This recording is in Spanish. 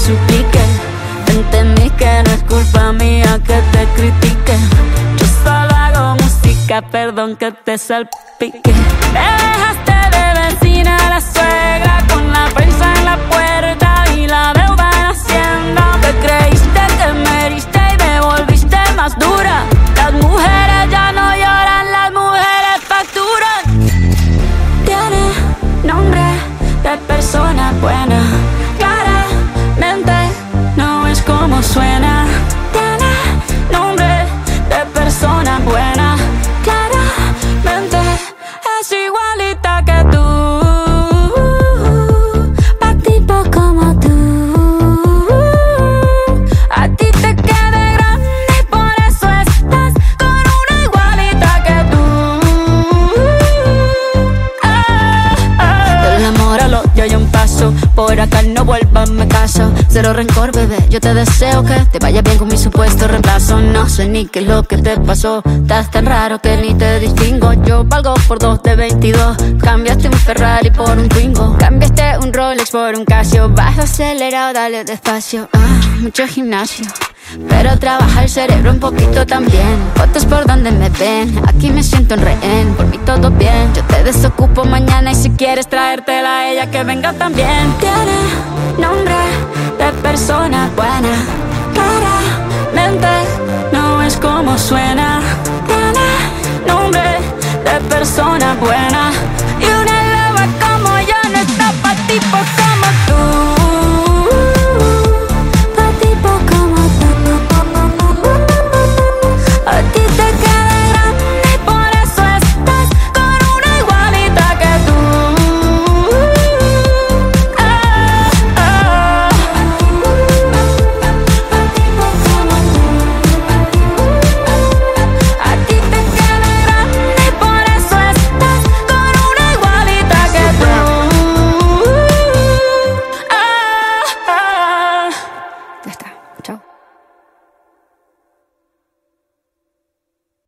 suplique. Entendí que no es culpa mía que te critique. Yo solo hago música, perdón que te salpique. Me dejaste de vecina a la suegra, con la prensa en la puerta y la deuda en Hacienda. Te creíste que me heriste y me volviste más dura. Las mujeres ya no lloran, las mujeres facturan. Tiene nombre de persona buena, claramente no es como suena. Tiene nombre de persona buena, claramente es igualita que tú. Pa' tipo como tú, a ti te queda grande y por eso estás con una igualita que tú. Del amor al odio hay un paso, por acá no vuelvas, me caso. Cero rencor, bebé, yo te deseo que te vaya bien con mi supuesto reemplazo. No sé ni qué es lo que te pasó, estás tan raro que ni te distingo. Yo valgo por 2 de 22, cambiaste un Ferrari por un Twingo. Cambiaste un Rolex por un Casio, vas acelerado, dale despacio. Mucho gimnasio, pero trabaja el cerebro un poquito también. Fotos por donde me ven, aquí me siento en rehén. Por mí todo bien, yo te desocupo mañana y si quieres traértela a ella que venga también. Tiene nombre de persona buena, claramente no es como suena. Tiene nombre de persona buena y una loba como yo no está pa' tipo.